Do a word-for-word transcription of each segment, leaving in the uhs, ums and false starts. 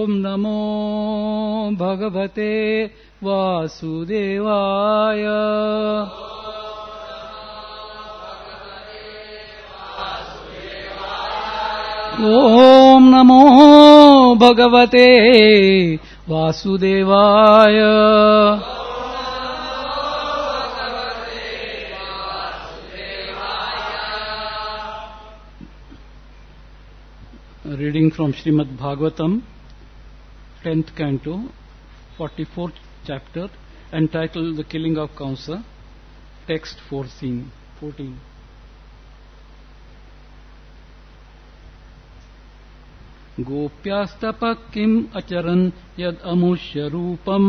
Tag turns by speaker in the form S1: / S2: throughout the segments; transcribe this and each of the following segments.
S1: ॐ नमो भगवते वासुदेवाय। ॐ नमो भगवते वासुदेवाय। Reading from Srimad Bhagavatam, tenth canto, forty-fourth chapter, entitled The Killing of Kamsa, text fourteen. गोप्यास्तप किम अचरन् यद अमुष्य रूपम्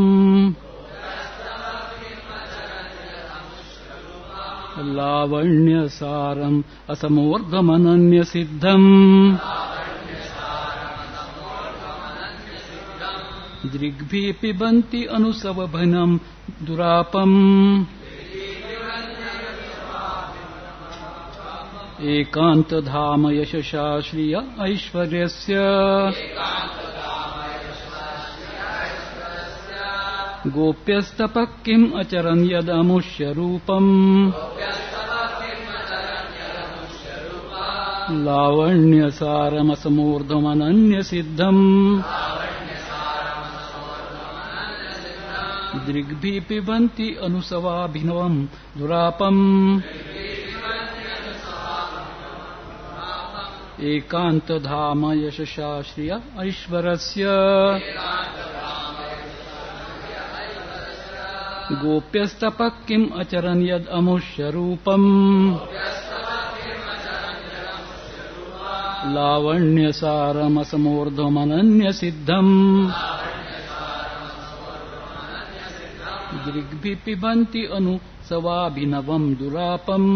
S1: लावण्यसारम् असमोर्ध्वमनन्य सिद्धम् दृग्भिः पिबन्ति अनुसवभनम् दुरापम् एकान्तधाम यशसा श्रिय ऐश्वर्यस्य गोप्यस्तपः किम् अचरन् यदमुष्य रूपम् लावण्यसारमसमूर्ध्वमनन्य सिद्धम् दृग्भिः पिबन्ति अनुसवाभिनवम् दुरापम् एकान्तधाम यशसा श्रिय ऐश्वरस्य गोप्यस्तपः किम् अचरन् यद् अमुष्य रूपम् लावण्यसारमसमूर्ध्वमनन्य सिद्धम् दृग्भिः पिबन्ति अनुसवाभिनवम् दुरापम्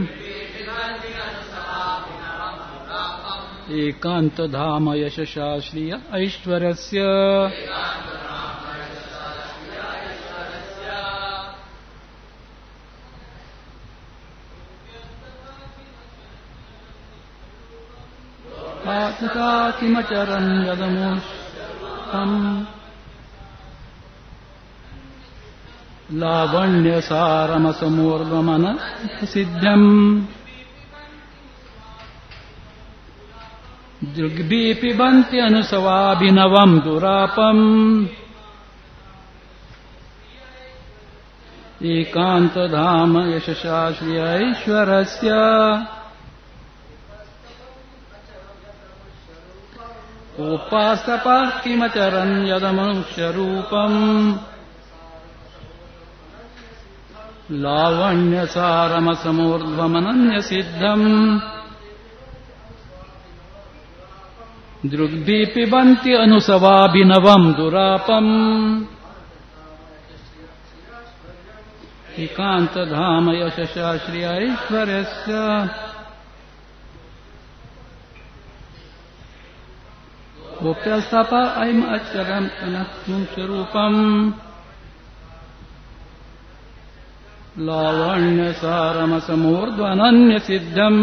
S1: एकान्तधाम यशसा श्रिय ऐश्वरस्य तथा किमचरन् यदमुष्यम् लावण्यसारमसमूर्ध्वमनन्य सिद्धम् दृग्भिः पिबन्ति अनुसवाभिनवम् दुरापम् एकान्तधाम यशसा श्रिय ऐश्वरस्य गोप्यास्तपः किमचरन् यदमुष्य रूपम् लावण्यसारमसमूर्ध्वमनन्य सिद्धम् दृग्भिः पिबन्ति अनुसवाभिनवम् दुरापम् एकान्तधाम यशसा श्रिय ऐश्वर्यस्य गोप्यस्तपः किम् अचरन् यदमुष्य रूपम् लावण्यसारमसमूर्ध्वमनन्य सिद्धम्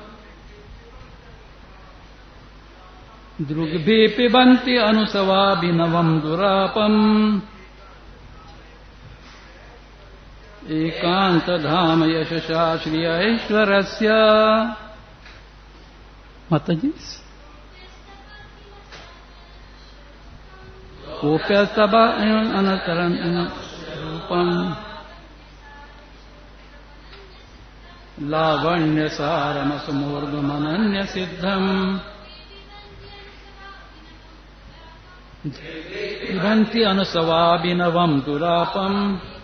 S1: दृग्भिः पिबन्ति अनुसवाभिनवम् दुरापम् एकान्तधाम यशसा श्रिय ऐश्वरस्य। माताजी गोप्यस्तपः अनचरन् रूपम् लावण्यसारमसमूर्ध्वमनन्य सिद्धम् पिबन्ति अनुसवाभिनवम् दुरापम्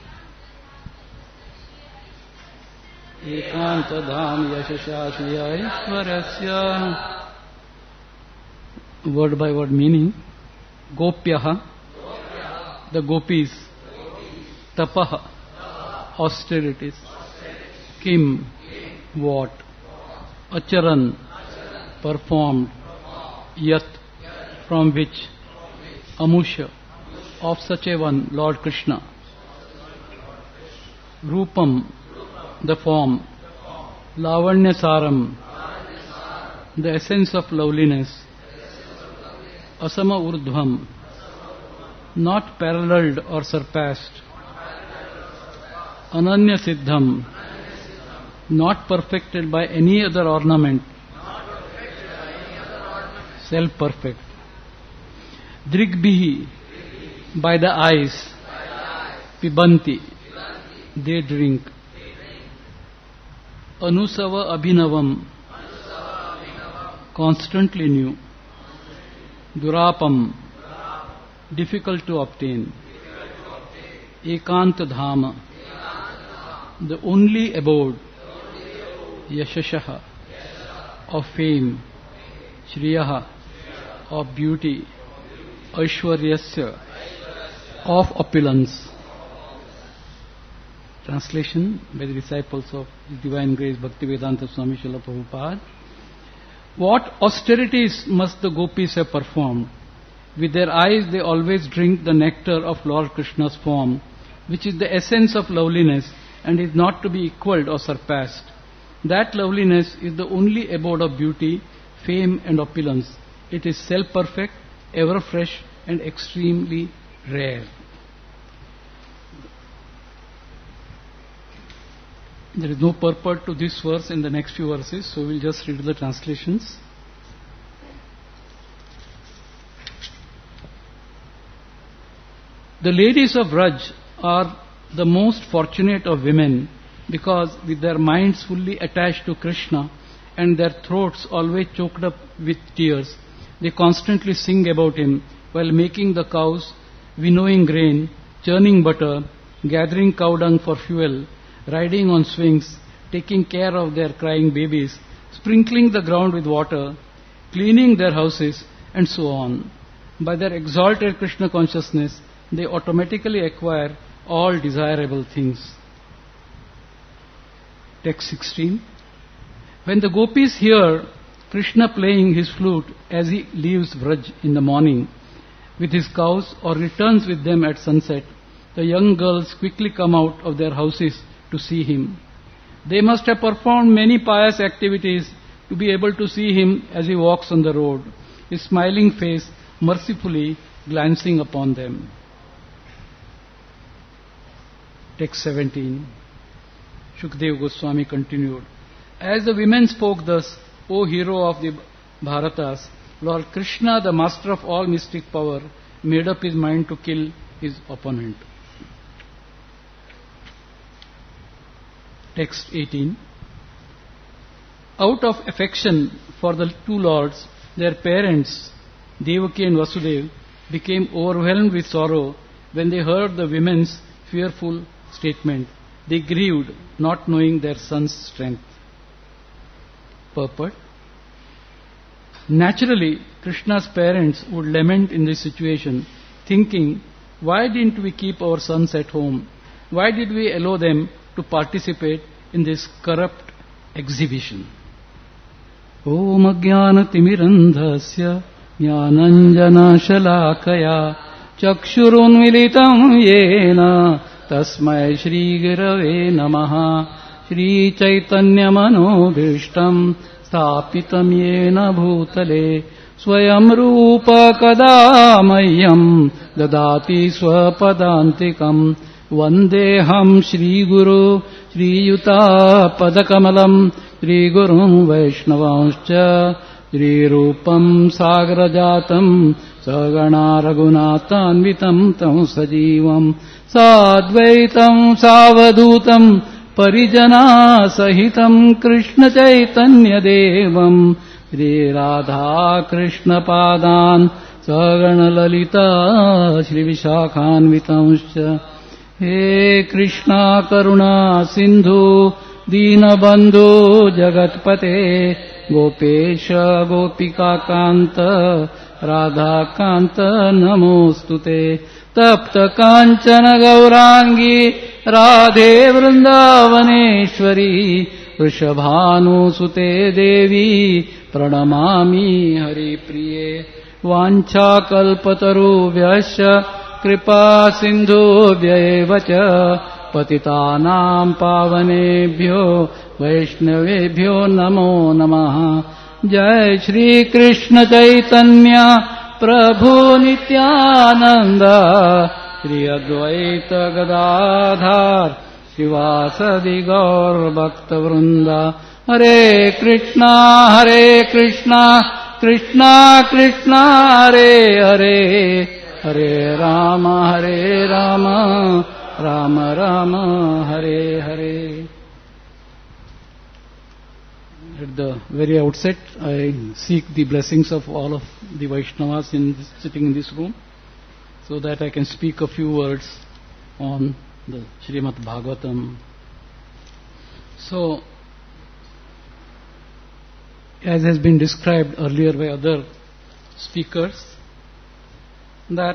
S1: एकान्तधाम यशसा श्रिय ऐश्वरस्य। Word by word meaning. Gopyaha, the gopis. Tapaha, austerities. Kim, what. Acharan, performed. Yat, from which. Amusha, of such a one, Lord Krishna. Rupam, the form. Lavanyasaram, the essence of loveliness. Asama urdhvam, not paralleled or surpassed. Ananya Siddham, not perfected by any other ornament. Self-perfect. Drigbihi, by the eyes. Pibanti, they drink. Anusava Abhinavam, constantly new. Durapam, difficult to obtain. Ekanta Dhama, the only abode. Yashashaha, of fame. Shriyaha, of beauty. Aishwaryasya, of opulence. Translation by the disciples of His Divine Grace Bhaktivedanta Swami Srila Prabhupada. What austerities must the gopis have performed? With their eyes they always drink the nectar of Lord Krishna's form, which is the essence of loveliness and is not to be equalled or surpassed. That loveliness is the only abode of beauty, fame and opulence. It is self-perfect, ever fresh and extremely rare. There is no purport to this verse in the next few verses, so we'll just read the translations. The ladies of Vraj are the most fortunate of women because with their minds fully attached to Krishna and their throats always choked up with tears, they constantly sing about him while making the cows, winnowing grain, churning butter, gathering cow dung for fuel, riding on swings, taking care of their crying babies, sprinkling the ground with water, cleaning their houses, and so on. By their exalted Krishna consciousness, they automatically acquire all desirable things. Text sixteen. When the gopis hear Krishna playing his flute as he leaves Vraj in the morning with his cows or returns with them at sunset, the young girls quickly come out of their houses to see him. They must have performed many pious activities to be able to see him as he walks on the road, his smiling face mercifully glancing upon them. Text seventeen. Shukdev Goswami continued, as the women spoke thus, O hero of the Bharatas, Lord Krishna, the master of all mystic power, made up his mind to kill his opponent. Text eighteen. Out of affection for the two lords, their parents, Devaki and Vasudev, became overwhelmed with sorrow when they heard the women's fearful statement. They grieved, not knowing their son's strength. Purport. Naturally, Krishna's parents would lament in this situation, thinking, why didn't we keep our sons at home? Why did we allow them to participate in this corrupt exhibition? Om Ajnana Timirandhasya Jnananjana Shalakaya Chakshurunmilitam Yena Tasmai Shri Gurave Namaha Shri Chaitanya Manobhishtam Sthapitam Yena Bhutale Swayam Rupa Kadamayyam Dadati Swapadantikam Vandeham Shri Guru Shri Yuta Padakamalam Shri Gurum Vaishnavanscha Shri Rupam Sagrajatam Sagana Raghunathanvitam Tam Sajivam Sadvaitam Savadutam Parijana Sahitam Krishna Chaitanya Devam Shri Radha Krishna Padan Sagana Lalita Shri Vishakhanvitamscha He Krishna Karuna Sindhu Dinabandhu Jagatpate Gopesha Gopika Kanta Radha Kanta Namostute Tapta Kanchana Gaurangi Radhe Vrindavaneshwari Vrishabhanu Sute Devi Pranamami Hari Priye Vancha Kalpataru Vyasya Kripa Sindhu Vyayevacha Patitanam Pavanebhyo Vaishnavebhyo Namo Namaha Jai Shri Krishna Chaitanya Prabhu Nityananda, Shri Advaita Gadadhar, Shivasadi Gaur Bhakta Vrinda. Hare Krishna, Hare Krishna, Krishna Krishna, Hare Hare, Hare Rama, Hare Rama, Rama Rama, Hare Hare. At the very outset, I seek the blessings of all of the Vaishnavas in this, sitting in this room, so that I can speak a few words on the Srimad Bhagavatam. So, as has been described earlier by other speakers, that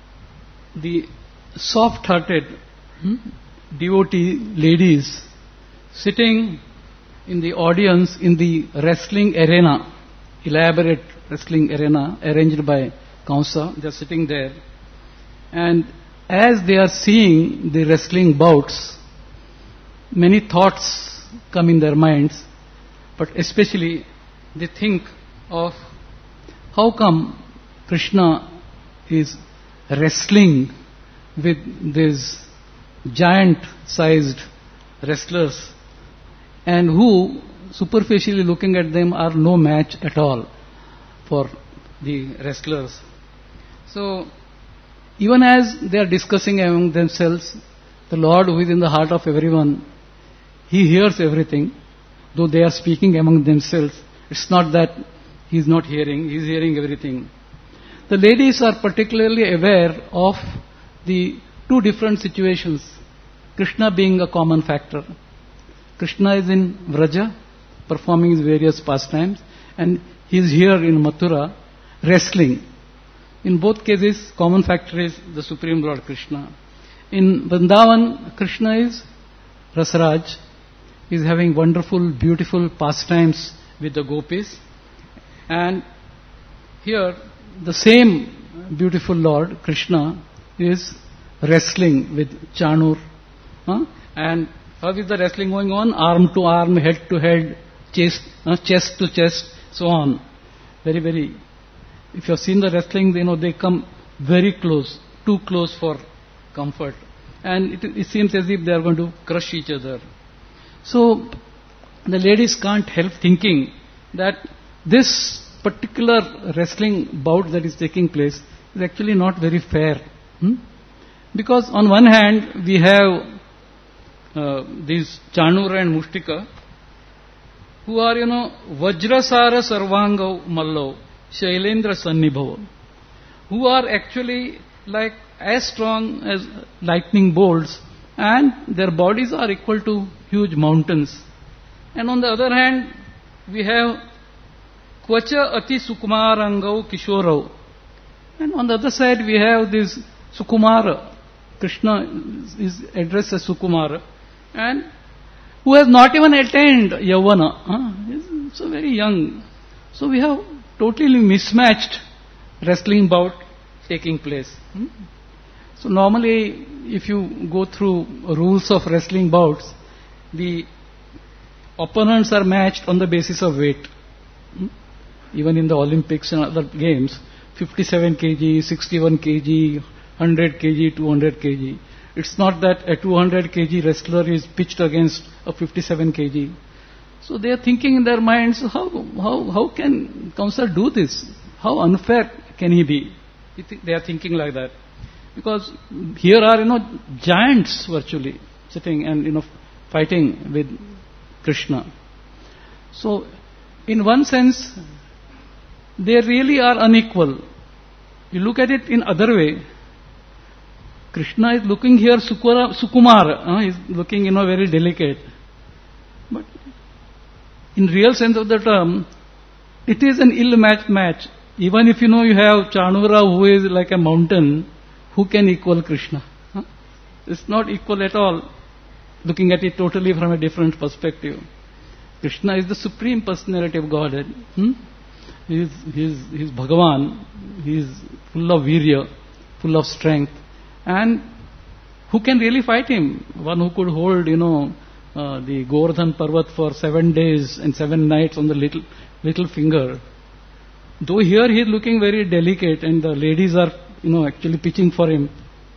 S1: the soft-hearted hmm, devotee ladies sitting in the audience in the wrestling arena, elaborate wrestling arena arranged by Kamsa, they are sitting there, and as they are seeing the wrestling bouts, many thoughts come in their minds, but especially they think of how come Krishna is wrestling with these giant-sized wrestlers, and who, superficially looking at them, are no match at all for the wrestlers. So, even as they are discussing among themselves, the Lord, who is in the heart of everyone, He hears everything, though they are speaking among themselves. It's not that He is not hearing, He is hearing everything. The ladies are particularly aware of the two different situations, Krishna being a common factor. Krishna is in Vraja, performing his various pastimes, and he is here in Mathura, wrestling. In both cases, common factor is the Supreme Lord Krishna. In Vrindavan, Krishna is Rasaraj. He is having wonderful, beautiful pastimes with the gopis. And here, the same beautiful Lord, Krishna, is wrestling with Chanur. Huh? And how is the wrestling going on? Arm to arm, head to head, chest, uh, chest to chest, so on. Very, very. If you have seen the wrestling, you know, they come very close, too close for comfort. And it, it seems as if they are going to crush each other. So, the ladies can't help thinking that this particular wrestling bout that is taking place is actually not very fair. Hmm? Because on one hand, we have uh, these Chanura and Mushtika, who are, you know, Vajrasara Sarvanga Mallo, Shailendra Sannibhava, who are actually like as strong as lightning bolts, and their bodies are equal to huge mountains. And on the other hand, we have Kvacha Ati Sukumarangau Kishorau. And on the other side, we have this Sukumara. Krishna is addressed as Sukumara, and who has not even attained Yavana. Huh? He's so very young. So we have totally mismatched wrestling bout taking place. Hmm? So normally, if you go through rules of wrestling bouts, the opponents are matched on the basis of weight. Hmm? Even in the Olympics and other games, fifty-seven kilograms, sixty-one kilograms, one hundred kilograms, two hundred kilograms. It's not that a two hundred kilogram wrestler is pitched against a fifty-seven kilograms. So they are thinking in their minds, how how how can Kamsa do this? How unfair can he be? They are thinking like that. Because here are, you know, giants virtually sitting and, you know, fighting with Krishna. So, in one sense, they really are unequal. You look at it in other way. Krishna is looking here Sukura, Sukumar. Uh, he is looking, you know, very delicate. But in real sense of the term, it is an ill-matched match. Even if, you know, you have Chanura, who is like a mountain, who can equal Krishna? Huh? It's not equal at all, looking at it totally from a different perspective. Krishna is the supreme personality of Godhead. Hmm? He is, he is, he is Bhagavan. He is full of virya, full of strength. And who can really fight him? One who could hold, you know, uh, the Govardhan Parvat for seven days and seven nights on the little little finger. though here he is looking very delicate and the ladies are, you know, actually pitching for him.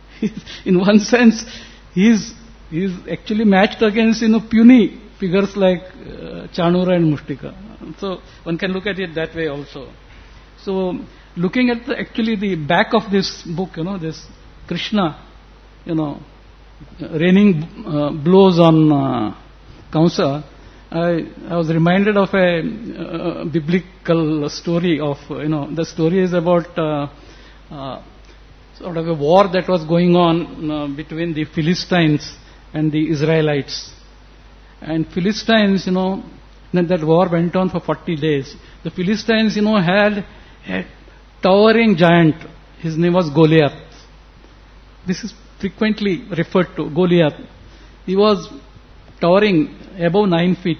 S1: In one sense, he is, he is actually matched against, you know, puny figures like uh, Chanura and Mushtika. So one can look at it that way also. So looking at the, actually the back of this book, you know, this Krishna, you know, raining uh, blows on uh, Kamsa, I, I was reminded of a uh, biblical story of, you know, the story is about uh, uh, sort of a war that was going on uh, between the Philistines and the Israelites. And Philistines, you know, then that war went on for forty days. The Philistines, you know, had a towering giant. His name was Goliath. This is frequently referred to, Goliath. He was towering above nine feet.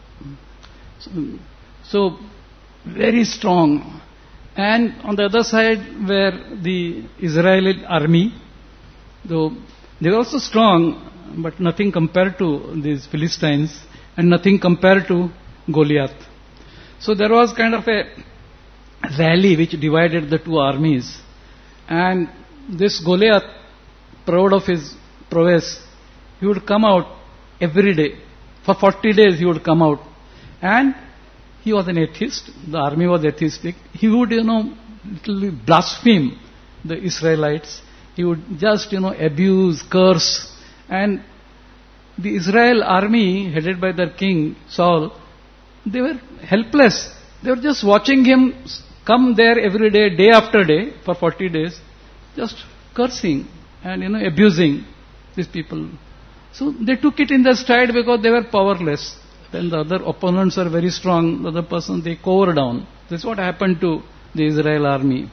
S1: So, so very strong. And on the other side were the Israeli army. Though they were also strong, but nothing compared to these Philistines and nothing compared to Goliath. So there was kind of a rally which divided the two armies. And this Goliath, proud of his prowess, he would come out every day. For forty days he would come out. And he was an atheist. The army was atheistic. He would, you know, literally blaspheme the Israelites. He would just, you know, abuse, curse. And the Israel army, headed by their king, Saul, they were helpless. They were just watching him come there every day, day after day, for forty days, just cursing and, you know, abusing these people. So they took it in their stride because they were powerless. When the other opponents are very strong, the other person, they cower down. This is what happened to the Israel army.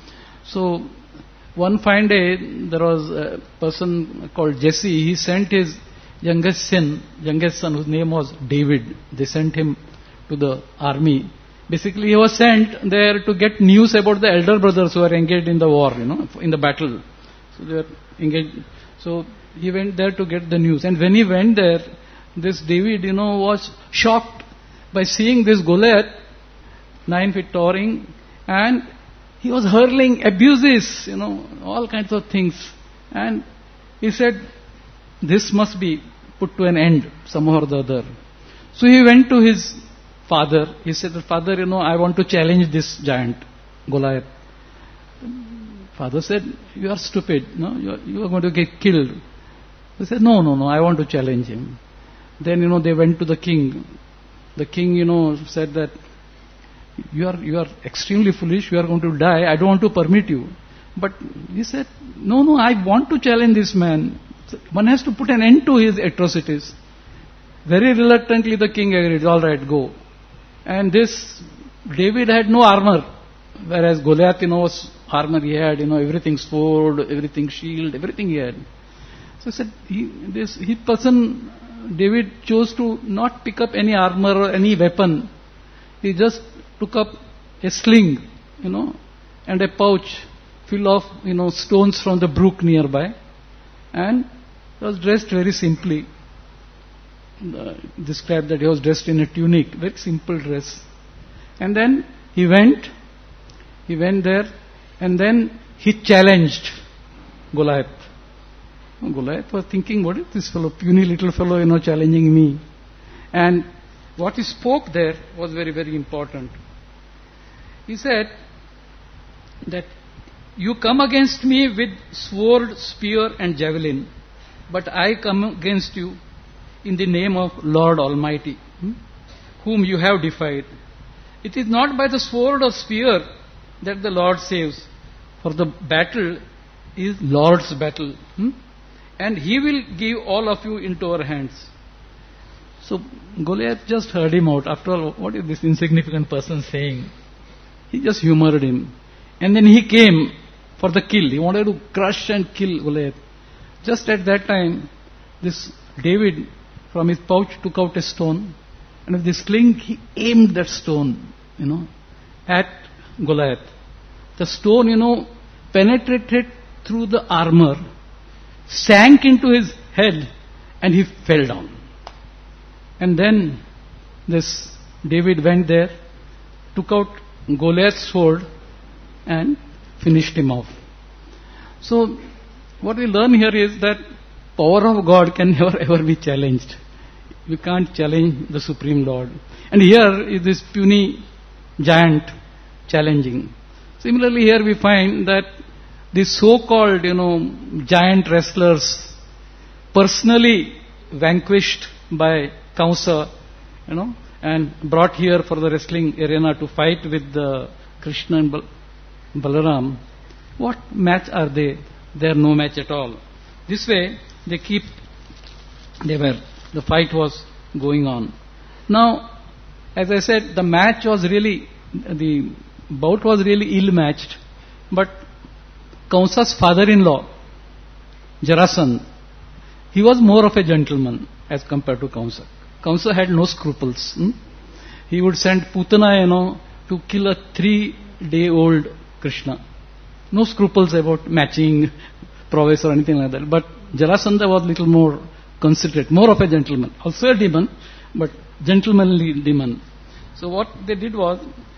S1: So one fine day, there was a person called Jesse. He sent his youngest son, youngest son, whose name was David. They sent him to the army. Basically, he was sent there to get news about the elder brothers who were engaged in the war, you know, in the battle. So they were engaged. So he went there to get the news. And when he went there, this David, you know, was shocked by seeing this Goliath, nine feet towering, and he was hurling abuses, you know, all kinds of things. And he said, this must be put to an end somehow or the other. So he went to his father. He said, Father, you know, I want to challenge this giant, Goliath. Father said, you are stupid. No, you are, you are going to get killed. He said, no, no, no, I want to challenge him. Then, you know, they went to the king. The king, you know, said that you are you are extremely foolish. You are going to die. I don't want to permit you. But he said, no, no, I want to challenge this man. One has to put an end to his atrocities. Very reluctantly, the king agreed. All right, go. And this David had no armor, whereas Goliath, you know, was armor he had. You know, everything sword, everything shield, everything he had. So he said, he, this he person. David chose to not pick up any armor or any weapon. He just took up a sling, you know, and a pouch full of, you know, stones from the brook nearby. And he was dressed very simply. Uh, described that he was dressed in a tunic, very simple dress. And then he went, he went there, and then he challenged Goliath. Goliath was thinking, what is this fellow, puny little fellow, you know, challenging me? And what he spoke there was very, very important. He said that you come against me with sword, spear and javelin, but I come against you in the name of Lord Almighty, hmm, whom you have defied. It is not by the sword or spear that the Lord saves, for the battle is Lord's battle. Hmm? And he will give all of you into our hands. So Goliath just heard him out. After all, what is this insignificant person saying? He just humored him. And then he came for the kill. He wanted to crush and kill Goliath. Just at that time, this David from his pouch took out a stone, and with this sling he aimed that stone, you know, at Goliath. The stone, you know, penetrated through the armor, sank into his head, and he fell down. And then this David went there, took out Goliath's sword and finished him off. So, what we learn here is that power of God can never ever be challenged. We can't challenge the Supreme Lord. And here is this puny giant challenging. Similarly, here we find that the so-called, you know, giant wrestlers personally vanquished by Kamsa, you know, and brought here for the wrestling arena to fight with the Krishna and Bal- Balaram. What match are they? They are no match at all. This way, they keep, they were, the fight was going on. Now, as I said, the match was really, the bout was really ill-matched, but Kamsa's father-in-law, Jarasandha, he was more of a gentleman as compared to Kamsa. Kamsa had no scruples. Hmm? He would send Putana, you know, to kill a three-day-old Krishna. No scruples about matching prowess or anything like that. But Jarasandha was little more considerate, more of a gentleman. Also a demon, but gentlemanly demon. So what they did was,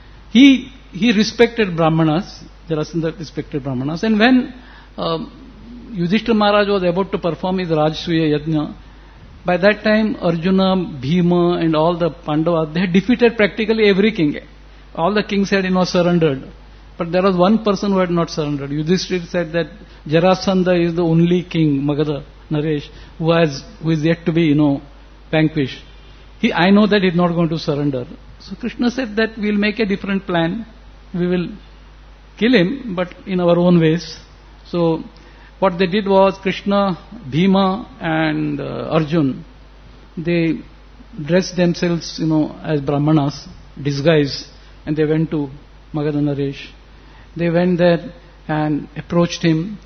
S1: he he respected Brahmanas, Jarasandha respected Brahmanas, and when um, Yudhishthira Maharaj was about to perform his Rajasuya Yajna, by that time Arjuna, Bhima and all the Pandavas, they had defeated practically every king. All the kings had, you know, surrendered. But there was one person who had not surrendered. Yudhishthira said that Jarasandha is the only king, Magadha, Naresh, who has, who is yet to be, you know, vanquished. He, I know that he is not going to surrender. So Krishna said that we will make a different plan. We will kill him, but in our own ways. So what they did was, Krishna, Bhima and uh, Arjun, they dressed themselves, you know, as Brahmanas, disguised, and they went to Magadha Naresh. They went there and approached him.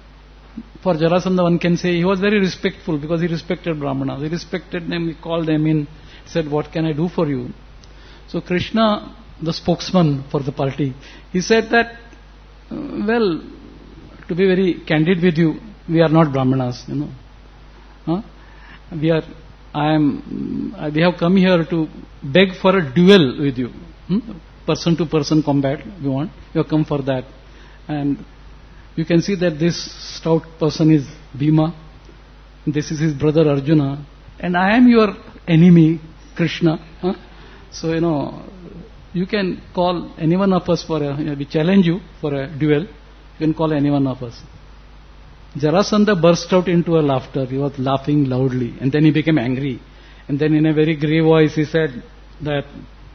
S1: For Jarasandha, one can say he was very respectful because he respected Brahmanas. He respected them, he called them in, said, what can I do for you? So Krishna, the spokesman for the party, he said that, uh, well, to be very candid with you, we are not Brahmanas, you know. Huh? We are, I am, uh, we have come here to beg for a duel with you. Hmm? Person to person combat, we want. You have come for that. And you can see that this stout person is Bhima. This is his brother Arjuna. And I am your enemy, Krishna. Huh? So, you know, you can call any one of us for a, you know, we challenge you for a duel. You can call any one of us. Jarasandha burst out into a laughter. He was laughing loudly. And then he became angry. And then in a very grave voice he said that,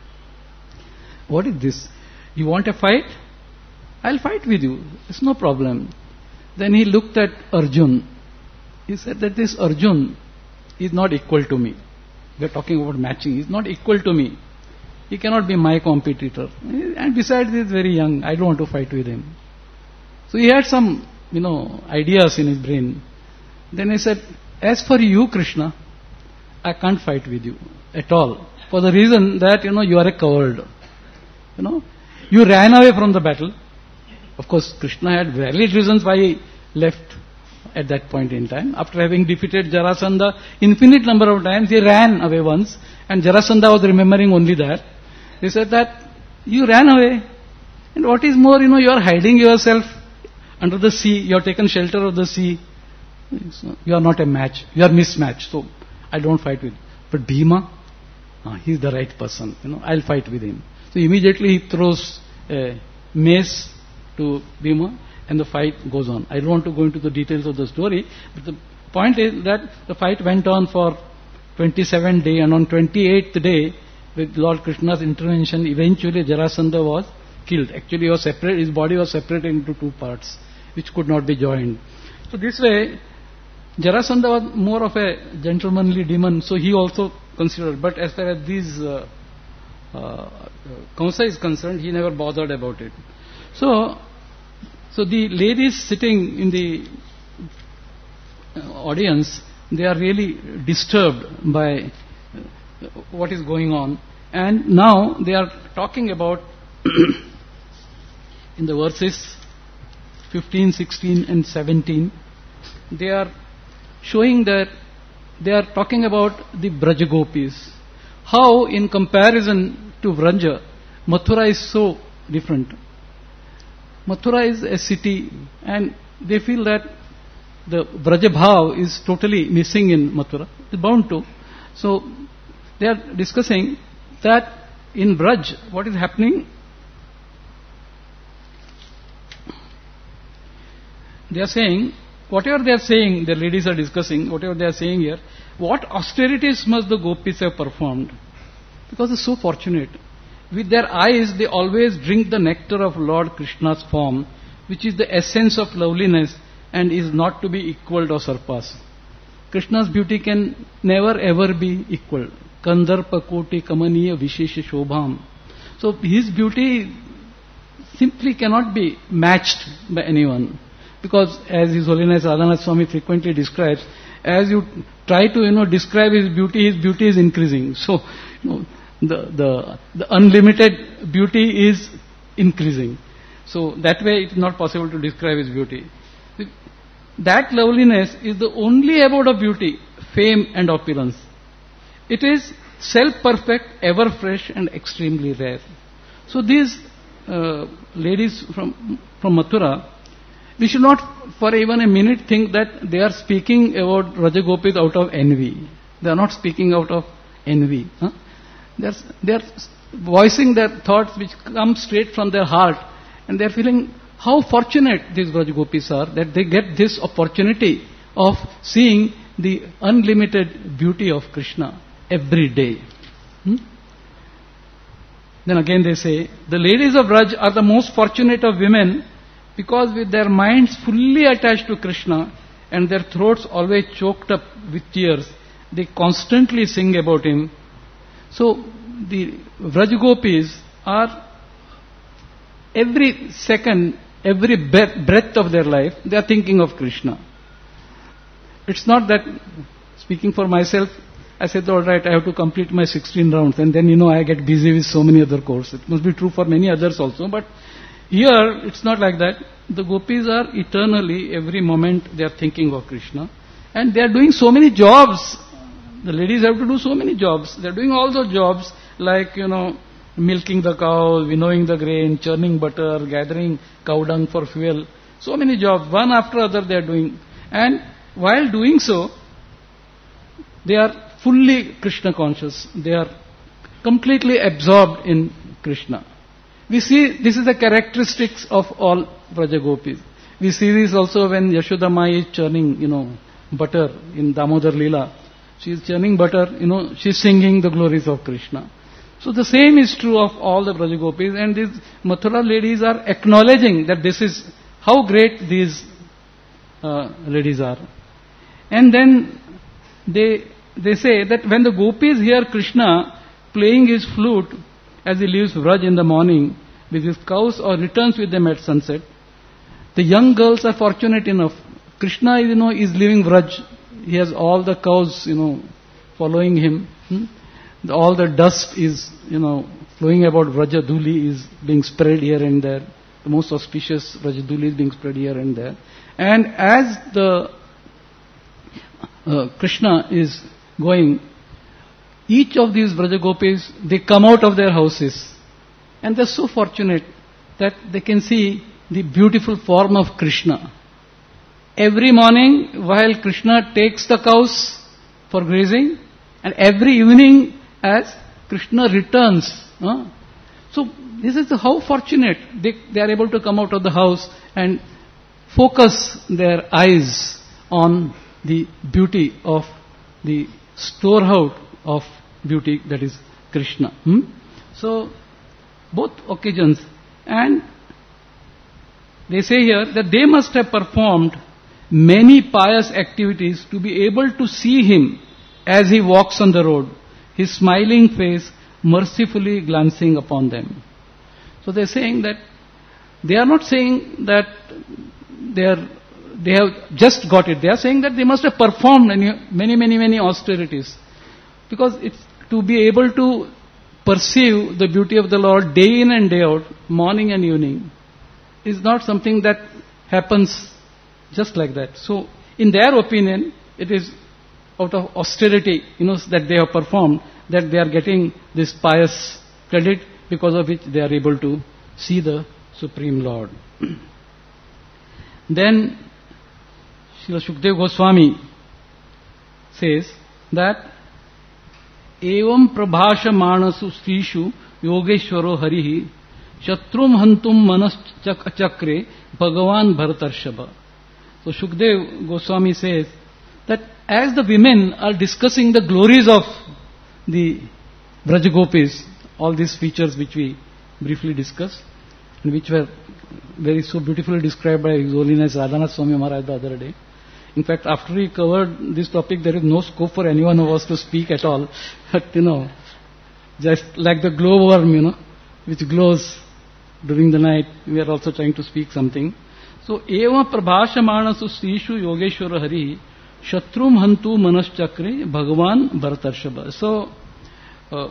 S1: what is this? You want a fight? I'll fight with you. It's no problem. Then he looked at Arjun. He said that this Arjun is not equal to me. We are talking about matching. He's not equal to me. He cannot be my competitor. And besides, he is very young. I don't want to fight with him. So he had some, you know, ideas in his brain. Then he said, as for you, Krishna, I can't fight with you at all. For the reason that, you know, you are a coward. You know, you ran away from the battle. Of course, Krishna had valid reasons why he left at that point in time. After having defeated Jarasandha infinite number of times, he ran away once, and Jarasandha was remembering only that. He said that you ran away, and what is more, you know, you are hiding yourself under the sea. You have taken shelter of the sea. So you are not a match. You are mismatched. So I don't fight with you. But Bhima, ah, he is the right person. You know, I'll fight with him. So immediately he throws a mace to Bhima and the fight goes on. I don't want to go into the details of the story, but the point is that the fight went on for twenty-seven days, and on twenty-eighth day, with Lord Krishna's intervention, eventually Jarasandha was killed. Actually, he was separate, his body was separated into two parts, which could not be joined. So this way, Jarasandha was more of a gentlemanly demon, so he also considered. But as far as these uh, uh, Kamsa is concerned, he never bothered about it. So, so the ladies sitting in the audience, they are really disturbed by what is going on, and now they are talking about in the verses fifteen, sixteen and seventeen, they are showing that they are talking about the Brajagopis. How in comparison to Vranja, Mathura is so different. Mathura is a city, and they feel that the Brajabhav is totally missing in Mathura. It's bound to. So they are discussing that in Braj, what is happening? They are saying, whatever they are saying, the ladies are discussing, whatever they are saying here, what austerities must the gopis have performed? Because they're so fortunate. With their eyes, they always drink the nectar of Lord Krishna's form, which is the essence of loveliness and is not to be equaled or surpassed. Krishna's beauty can never ever be equaled. Kandarpa koti kamaniya vishesha shobham. So his beauty simply cannot be matched by anyone. Because as His Holiness Radhanath Swami frequently describes, as you try to, you know, describe his beauty, his beauty is increasing. So, you know, the, the, the unlimited beauty is increasing. So that way it is not possible to describe his beauty. That loveliness is the only abode of beauty, fame and opulence. It is self-perfect, ever fresh and extremely rare. So these uh, ladies from, from Mathura, we should not for even a minute think that they are speaking about Rajagopis out of envy. They are not speaking out of envy. Huh? They, are, they are voicing their thoughts which come straight from their heart, and they are feeling how fortunate these Rajagopis are that they get this opportunity of seeing the unlimited beauty of Krishna every day. Hmm? Then again they say, the ladies of Raj are the most fortunate of women, because with their minds fully attached to Krishna and their throats always choked up with tears, they constantly sing about him. So the Vrajagopis are every second, every breath of their life, they are thinking of Krishna. It's not that, speaking for myself, I said, all right, I have to complete my sixteen rounds, and then, you know, I get busy with so many other courses. It must be true for many others also, but here, it's not like that. The gopis are eternally, every moment, they are thinking of Krishna. And they are doing so many jobs. The ladies have to do so many jobs. They are doing all those jobs like, you know, milking the cow, winnowing the grain, churning butter, gathering cow dung for fuel. So many jobs, one after other they are doing. And while doing so, they are fully Krishna conscious. They are completely absorbed in Krishna. We see this is the characteristics of all Vrajagopis. We see this also when Yashoda Mai is churning, you know, butter in Damodar Leela. She is churning butter, you know, she is singing the glories of Krishna. So the same is true of all the Vrajagopis, and these Mathura ladies are acknowledging that this is how great these uh, ladies are. And then they they say that when the gopis hear Krishna playing his flute as he leaves Vraj in the morning with his cows or returns with them at sunset, the young girls are fortunate enough. Krishna, you know, is leaving Vraj. He has all the cows, you know, following him. Hmm? The, all the dust is, you know, flowing about Vrajaduli is being spread here and there. The most auspicious Vrajaduli is being spread here and there. And as the uh, Krishna is going, each of these Vrajagopis, they come out of their houses. And they're so fortunate that they can see the beautiful form of Krishna. Every morning, while Krishna takes the cows for grazing, and every evening as Krishna returns. Huh? So, this is how fortunate they, they are able to come out of the house and focus their eyes on the beauty of the storehouse of beauty, that is Krishna. Hmm? So, both occasions, and they say here that they must have performed many pious activities to be able to see him as he walks on the road, his smiling face mercifully glancing upon them. So they are saying that, they are not saying that they are, they have just got it. They are saying that they must have performed many, many, many, many austerities. Because it's to be able to perceive the beauty of the Lord day in and day out, morning and evening, is not something that happens just like that. So, in their opinion, it is out of austerity, you know, that they have performed, that they are getting this pious credit, because of which they are able to see the Supreme Lord. Then Srila Shukdev Goswami says that evam prabhashamanasu srishu yogeshwaro harihi shatrum hantum manas chakre bhagavan bharatarshava. So Shukdev Goswami says that as the women are discussing the glories of the Brajagopis, all these features which we briefly discussed and which were very so beautifully described by His Holiness Radhanath Swami Maharaj the other day. In fact, after we covered this topic, there is no scope for anyone of us to speak at all. But, you know, just like the glowworm, you know, which glows during the night, we are also trying to speak something. So, eva prabhashamanasu srishu yogeshwara hari shatrum hantu manaschakre bhagavan bharatarshava. So, uh,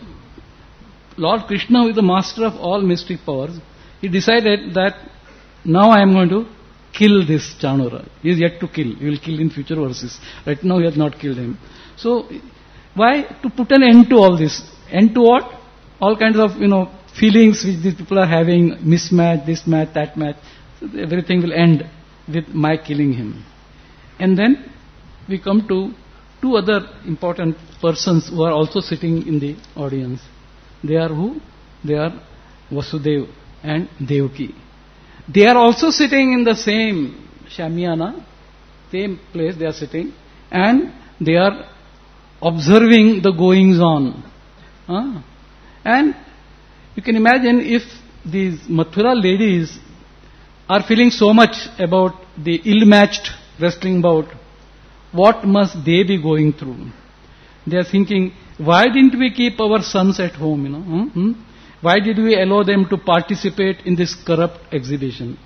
S1: Lord Krishna, who is the master of all mystic powers, he decided that now I am going to kill this Chanura. He is yet to kill. He will kill in future verses. Right now he has not killed him. So, why? To put an end to all this. End to what? All kinds of, you know, feelings which these people are having, mismatch, this match, that match. So everything will end with my killing him. And then we come to two other important persons who are also sitting in the audience. They are who? They are Vasudev and Devaki. They are also sitting in the same Shamyana, same place they are sitting, and they are observing the goings on. Huh? And you can imagine if these Mathura ladies are feeling so much about the ill-matched wrestling bout, what must they be going through? They are thinking, why didn't we keep our sons at home, you know? Hmm? Why did we allow them to participate in this corrupt exhibition?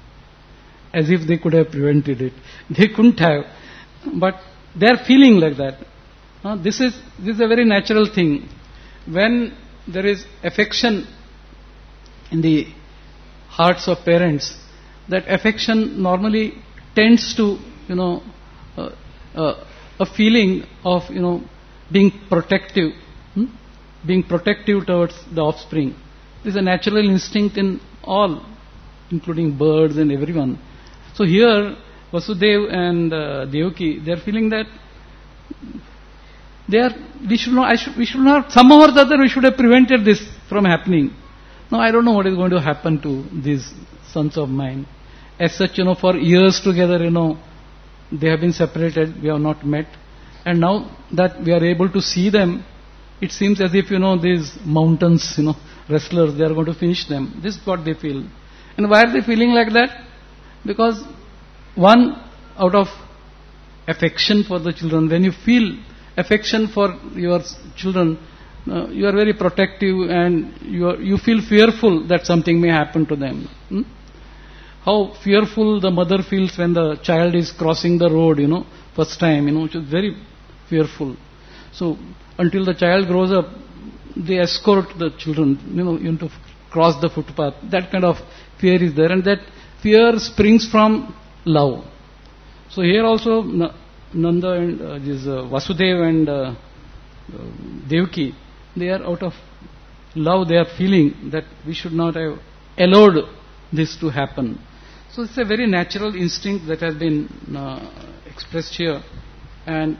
S1: As if they could have prevented it. They couldn't have. But they are feeling like that. Uh, this is this is a very natural thing. When there is affection in the hearts of parents, that affection normally tends to, you know, uh, uh, a feeling of, you know, being protective, hmm? being protective towards the offspring. This is a natural instinct in all, including birds and everyone. So here, Vasudev and uh, Devaki, they are feeling that they are, we should not, I should, we should not, somehow or the other, we should have prevented this from happening. Now, I don't know what is going to happen to these sons of mine. As such, you know, for years together, you know, they have been separated, we have not met. And now that we are able to see them, it seems as if, you know, these mountains, you know, wrestlers, they are going to finish them. This is what they feel. And why are they feeling like that? Because one, out of affection for the children, when you feel affection for your children, uh, you are very protective and you are, you feel fearful that something may happen to them. Hmm? How fearful the mother feels when the child is crossing the road, you know, first time, you know, which is very fearful. So, until the child grows up, they escort the children, you know, into cross the footpath. That kind of fear is there, and that fear springs from love. So here also Nanda and uh, this, uh, Vasudev and uh, uh, Devaki, they are out of love, they are feeling that we should not have allowed this to happen. So it's a very natural instinct that has been uh, expressed here, and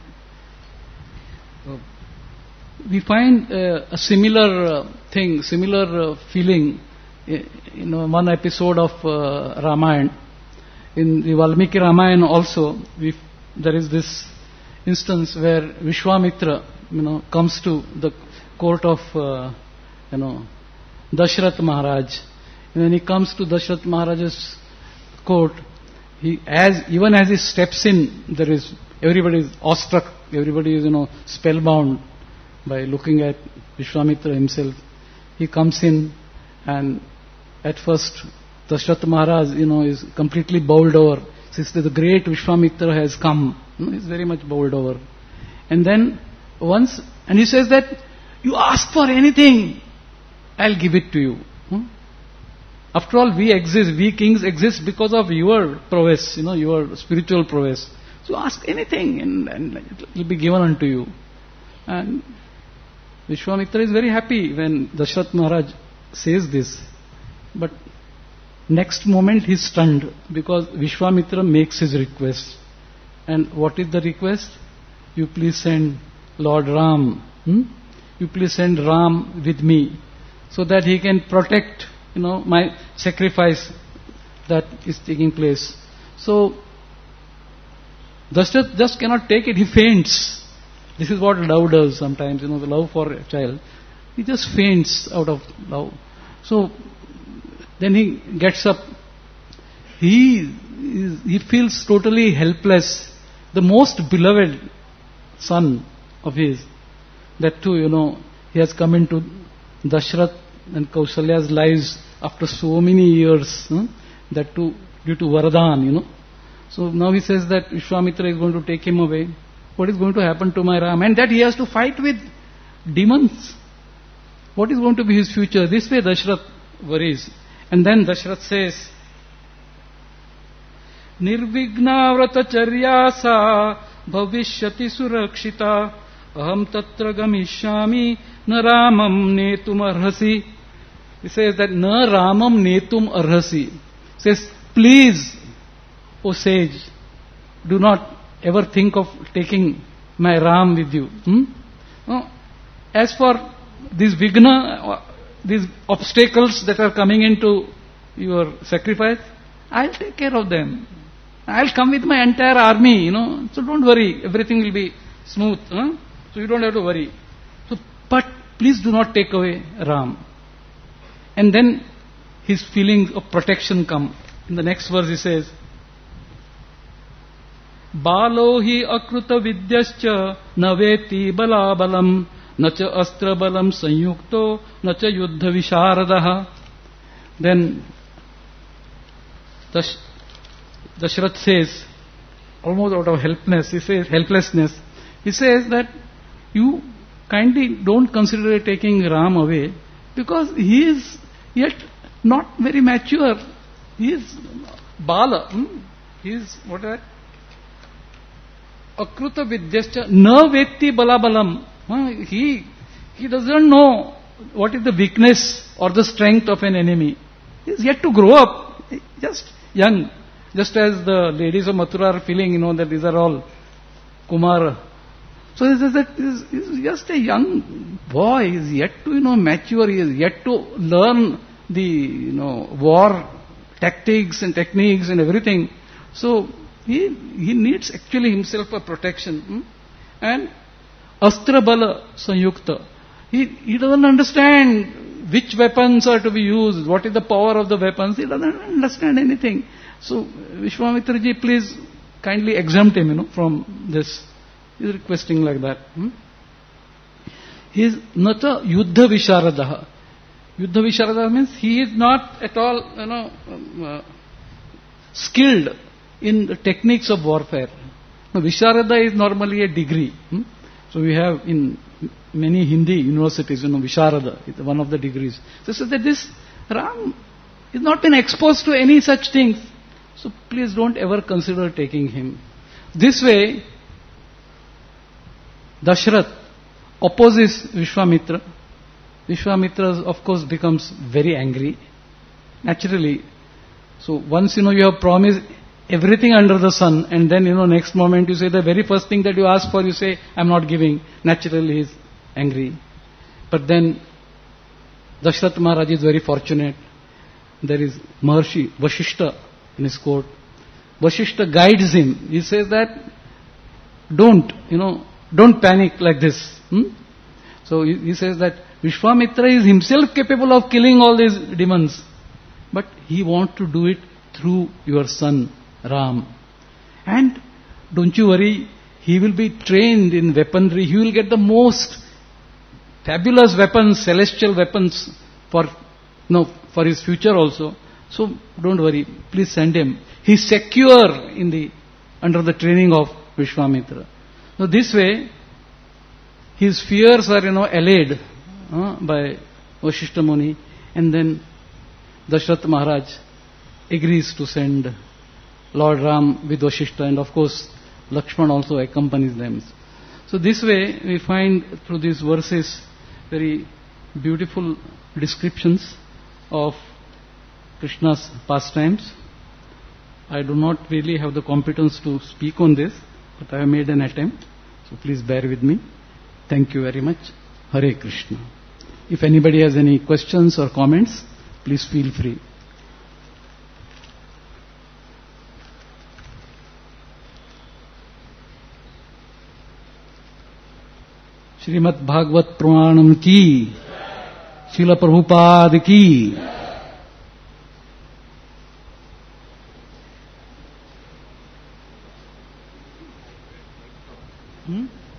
S1: uh, we find uh, a similar uh, thing, similar uh, feeling in uh, one episode of uh, Ramayana. In the Valmiki Ramayana also, we, there is this instance where Vishwamitra, you know, comes to the court of, uh, you know, Dashrath Maharaj. And when he comes to Dashrath Maharaj's court, he, as even as he steps in, there is everybody is awestruck, everybody is, you know, spellbound by looking at Vishwamitra himself. He comes in, and at first Dashrath Maharaj, you know, is completely bowled over. Since the great Vishwamitra has come, you know, he's very much bowled over. And then once, and he says that, you ask for anything, I'll give it to you. Hmm? After all, we exist, we kings exist because of your prowess, you know, your spiritual prowess. So ask anything and, and it will be given unto you. And Vishwamitra is very happy when Dashrath Maharaj says this. But Next moment he is stunned because Vishwamitra makes his request. And what is the request? You please send Lord Ram. Hmm? You please send Ram with me so that he can protect, you know, my sacrifice that is taking place. So Dashrath just cannot take it. He faints. This is what love does sometimes, you know, the love for a child. He just faints out of love. So then he gets up. He is, he feels totally helpless. The most beloved son of his, that too, you know, he has come into Dashrath and Kausalya's lives after so many years, huh? That too due to Vardhan, you know. So now he says that Vishwamitra is going to take him away. What is going to happen to my Ram? And that he has to fight with demons. What is going to be his future? This way Dashrath worries. And then Dashrath says, Nirvigna vratacharyasa bhavishyati surakshita aham tatra gamishyami na ramam netum arhasi. He says that na ramam netum arhasi. He says, please, O sage, do not ever think of taking my Ram with you. Hmm? No. As for these vigna, these obstacles that are coming into your sacrifice, I'll take care of them. I'll come with my entire army, you know. So don't worry, everything will be smooth. Huh? So you don't have to worry. So, but please do not take away Ram. And then his feelings of protection come. In the next verse he says, Balo hi akruta vidyascha naveti balabalam nacha astra balam sanyukto nacha yuddha visharadaha. Then Dash, Dashrath says, almost out of helplessness, he says, helplessness, he says that you kindly don't consider taking Ram away because he is yet not very mature. He is Bala. Hmm? He is, what is that? Akruta vidyascha na vetti balabalam. He, he doesn't know what is the weakness or the strength of an enemy. He is yet to grow up. Just young. Just as the ladies of Mathura are feeling, you know, that these are all Kumar. So he says that he is just a young boy. He is yet to, you know, mature. He is yet to learn the, you know, war tactics and techniques and everything. So he he needs actually himself a protection. Hmm? And Astra Bala Sanyukta. He, he doesn't understand which weapons are to be used, what is the power of the weapons. He doesn't understand anything. So Vishwamitra ji, please kindly exempt him, you know, from this. He is requesting like that. Hmm? He is not a Yuddha Visharadaha. Yuddha Visharadaha means he is not at all, you know, um, uh, skilled in the techniques of warfare. Now, Visharada is normally a degree. Hmm? So we have in many Hindi universities, you know, Visharada is one of the degrees. So, so that this Ram is not been exposed to any such things. So please don't ever consider taking him. This way, Dashrath opposes Vishwamitra. Vishwamitra, of course, becomes very angry. Naturally. So once, you know, you have promised everything under the sun, and then, you know, next moment you say the very first thing that you ask for, you say, I'm not giving. Naturally he is angry. But then Dashrath Maharaj is very fortunate. There is Maharshi Vashishta in his court. Vashishta guides him. He says that don't, you know, don't panic like this. Hmm? So he, he says that Vishwamitra is himself capable of killing all these demons, but he wants to do it through your son Ram. And don't you worry, he will be trained in weaponry. He will get the most fabulous weapons, celestial weapons for, no, for his future also. So don't worry, please send him. He is secure in the under the training of Vishwamitra. So this way, his fears are, you know, allayed uh, by Vashishta Muni, and then Dashrath Maharaj agrees to send Lord Ram with Vashishta, and of course Lakshman also accompanies them. So this way we find through these verses very beautiful descriptions of Krishna's pastimes. I do not really have the competence to speak on this, but I have made an attempt, so please bear with me. Thank you very much. Hare Krishna. If anybody has any questions or comments, please feel free. Shrimad Bhagavat पुराणम की, श्रील प्रभुपाद की। Hmm?